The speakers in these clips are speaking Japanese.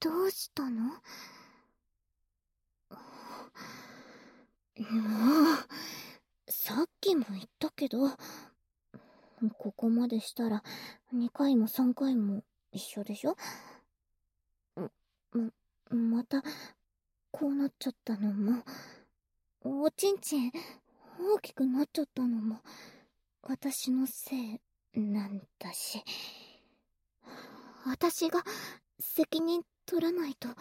どうしたの？もう、さっきも言ったけど、ここまでしたら2回も3回も一緒でしょ？また、こうなっちゃったのも、おちんちん大きくなっちゃったのも、私のせいなんだし、私が責任取らないと。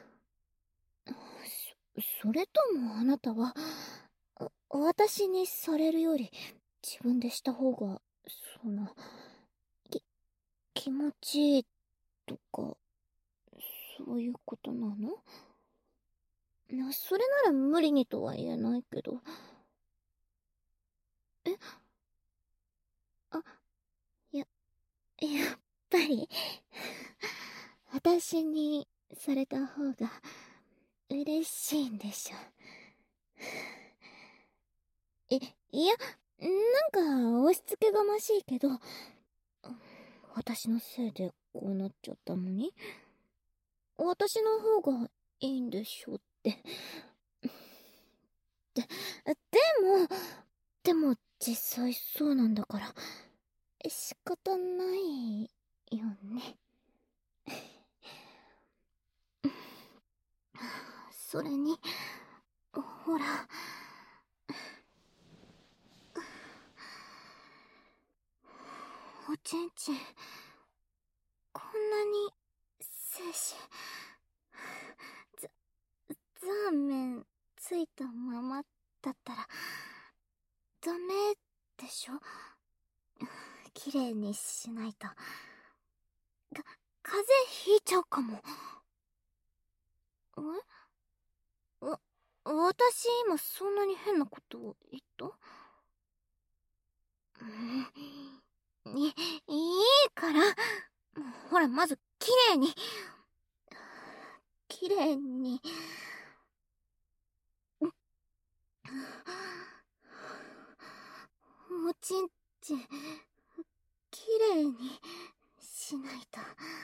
それともあなたは、私にされるより自分でした方が、気持ちいいとか、そういうことなの？それなら無理にとは言えないけど。え？あ、や、やっぱり、私にされた方が嬉しいんでしょ。いや、なんか押し付けがましいけど、私のせいでこうなっちゃったのに、私の方がいいんでしょって。でも実際そうなんだから、仕方ないよね。それに、ほら、おちんちん、こんなに精子、ざ、ザーメンついたままだったら、ダメでしょ？綺麗にしないと。風邪ひいちゃうかも。私今そんなに変なことを言った？いいから、ほら、まず綺麗に、綺麗に、おちんちん、綺麗にしないと。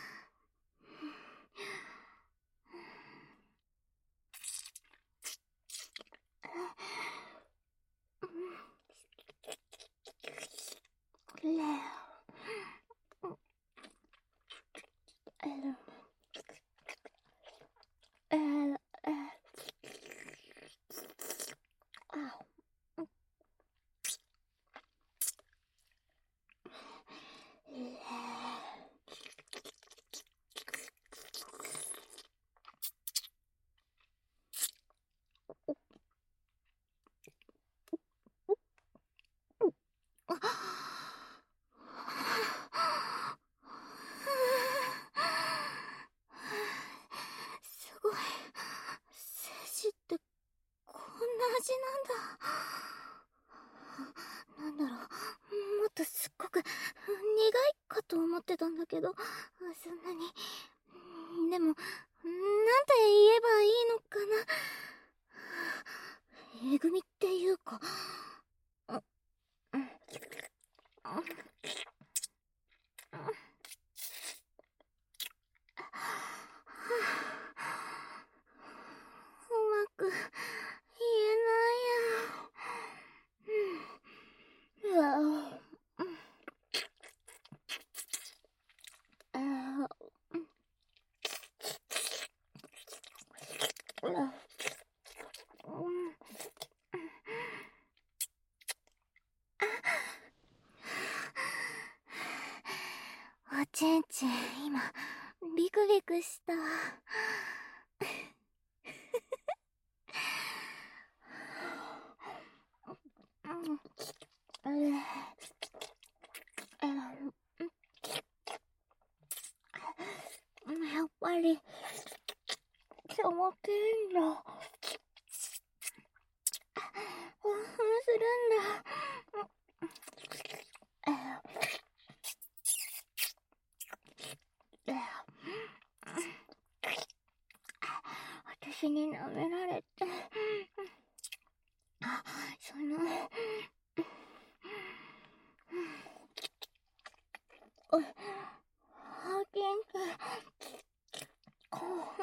すごい。精子ってこんな味なんだ。なんだろう、もっとすっごく苦いかと思ってたんだけど、そんなに。でも、なんて言えばいいのかな。えぐみっていうか。うまく言えないや。おちんちん、今、ビクビクした。やっぱり、気持ちいいんだ。興奮するんだ。私に舐められて、その、ハーキンって興奮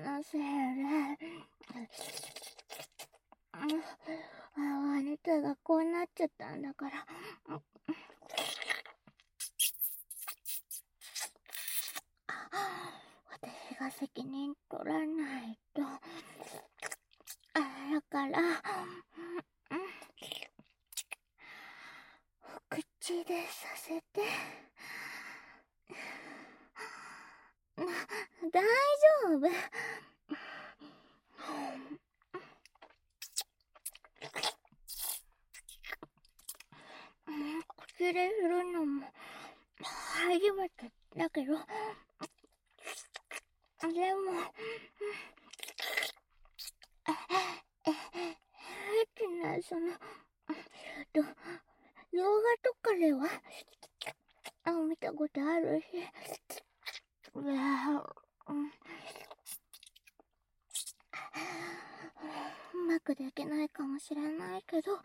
のせいで、あなたがこうなっちゃったんだから、私が責任取らないと。だから、口でさせて。大丈夫。口で振るのも初めてだけど、でも、その、動画とかでは、見たことあるし、うまくできないかもしれないけど、でも、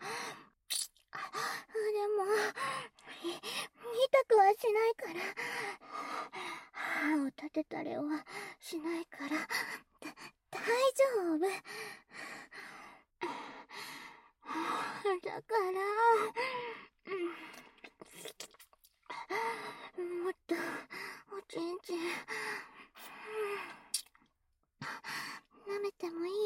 痛くはしないから、歯を立てたりはしないから、大丈夫。だから、もっと、おちんちん、舐めてもいい？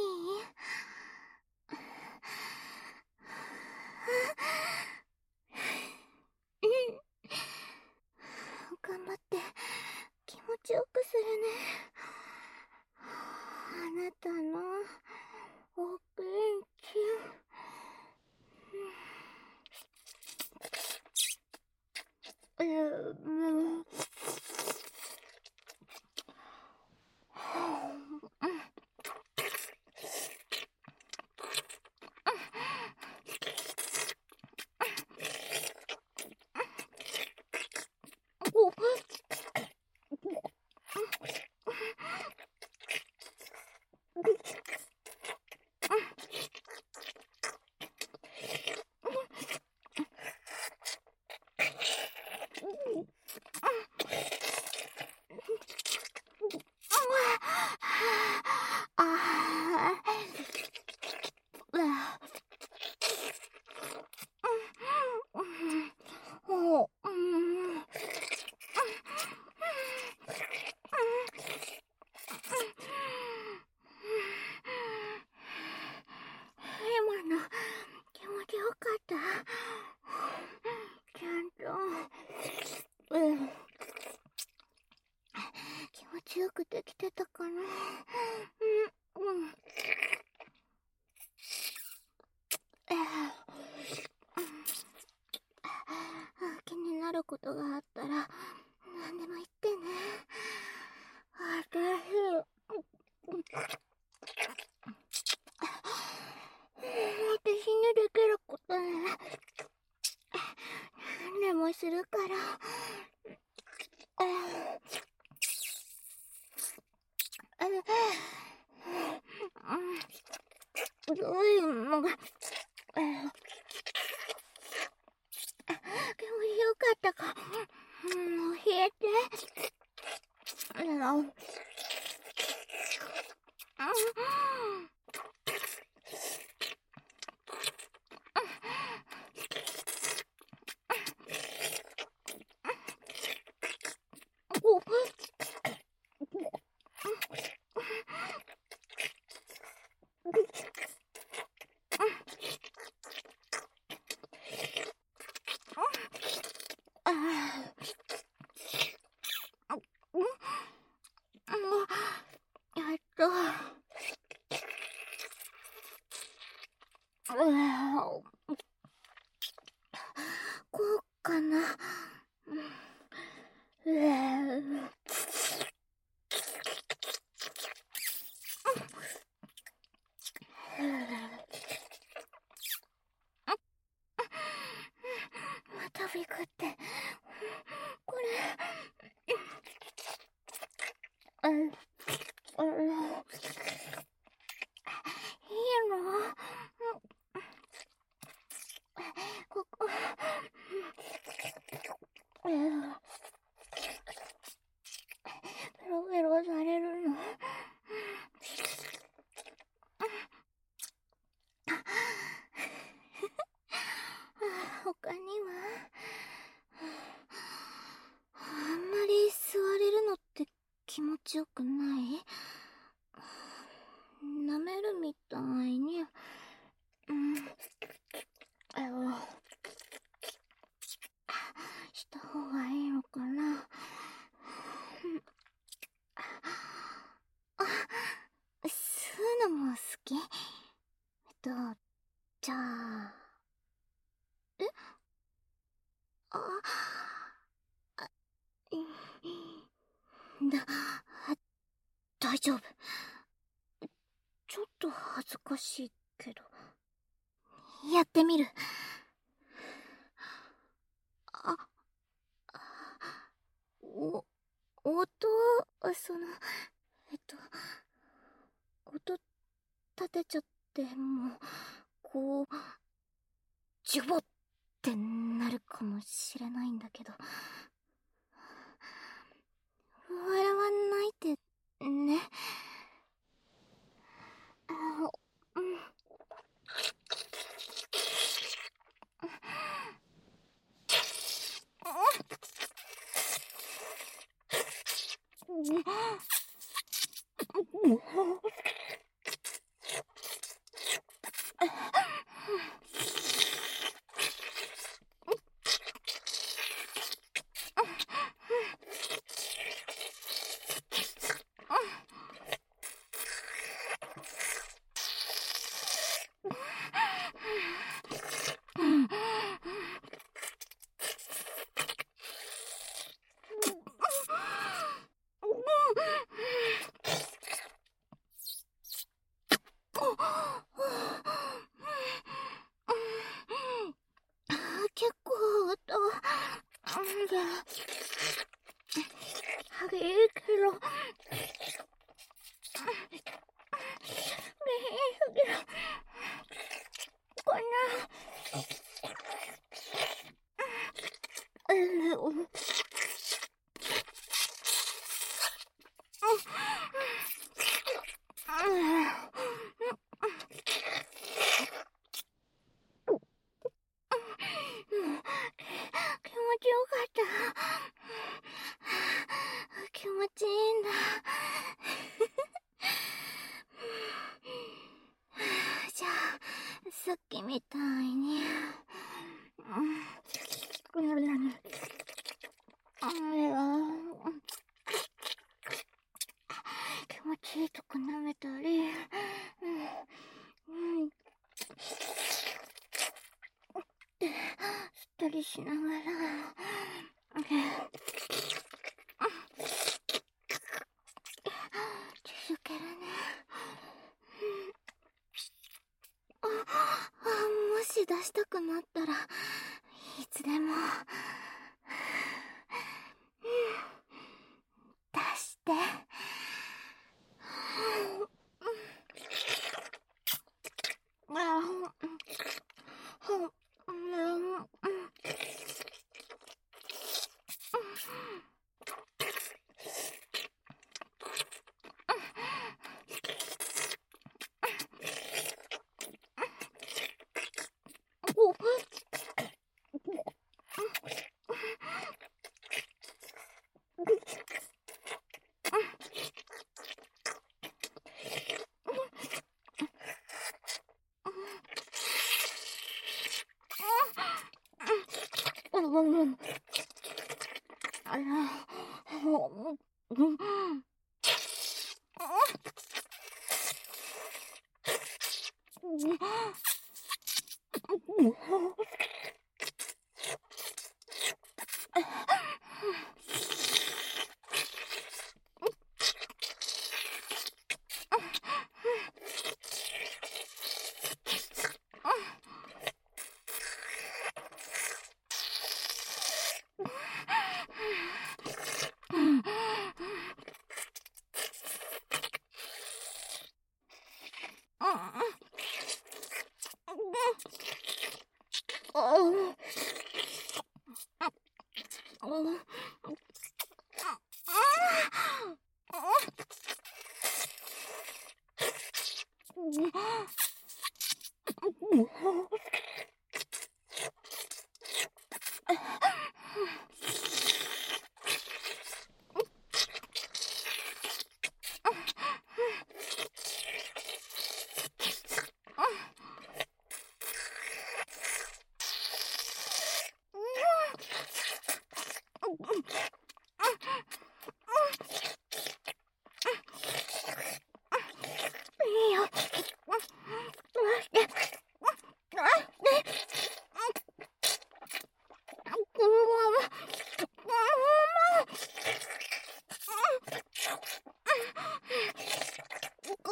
頑張って気持ちよくするね。あなたのおちんちん。今の気持ちよかった？ちゃんと、気持ちよくできてたかな？気になることがあったら何でも言ってね。私にできることなら何でもするから。どういうのが気持ちよかったか教えて。こうかな。またビクって。これ。いいの？ここ。 ちよくない？舐めるみたいに、した方がいいのかな。吸うのも好き？じゃあ、あ、だ、大丈夫。ちょっと恥ずかしいけど。やってみる。音、音立てちゃっても、こう、ジュボってなるかもしれないんだけど。笑わないでね。結構音、激いけど、こんな、気持ちよかった。気持ちいいんだ。じゃあ、さっきみたいに、気持ちいいとこ舐めたり、吸ったりしながら、続けるね。もし出したくなったら、いつでも、出して。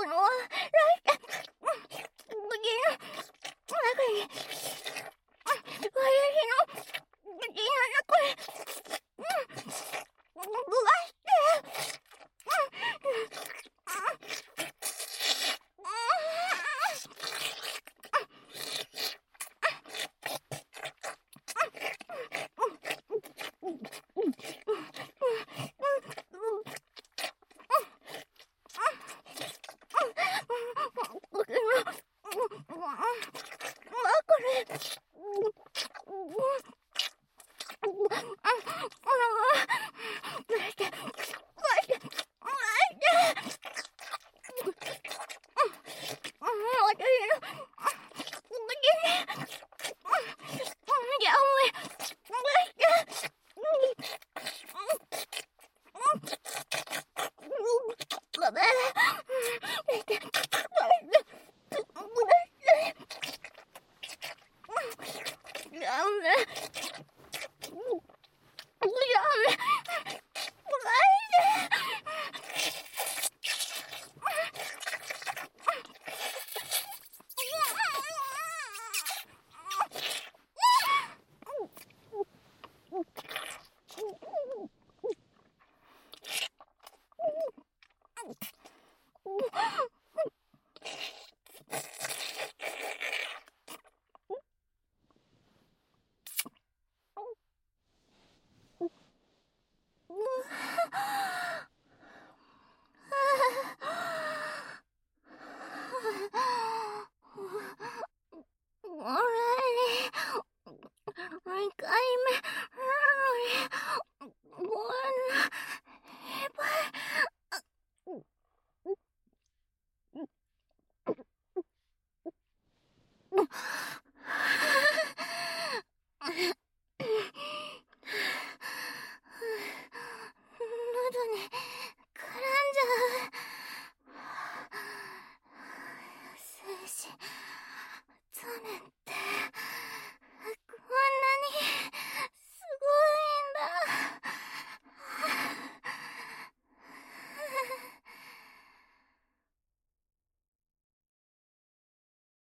精子